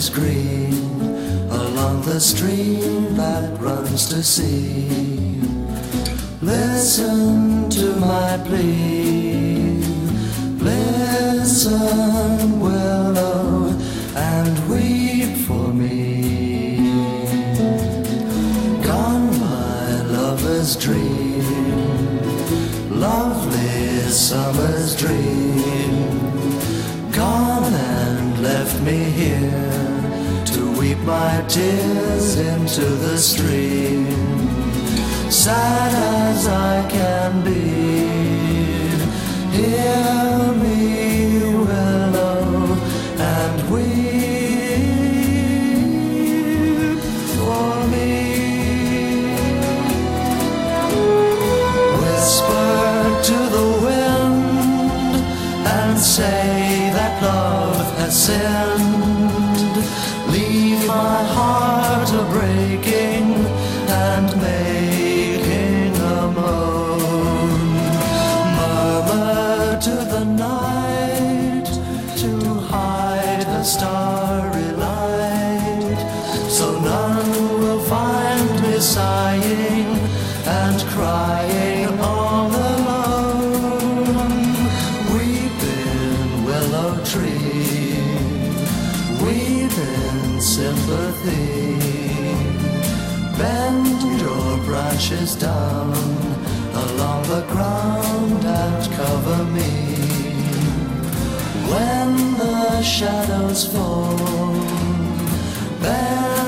is green along the stream that runs to sea. Listen to my plea. Listen, willow, and weep for me. Gone my lover's dream, lovely summer's dream. Gone and left me here to weep my tears into the stream. Sad as I can be, hear me, willow, and weep for me. Whisper to the wind and say that love has sinned. Leave my heart a-breaking and making a moan. Murmur to the night to hide her starry light, so none will find me sighing and crying all alone. Weeping willow tree, weep in sympathy. Bend your branches down along the ground and cover me. When the shadows fall, bend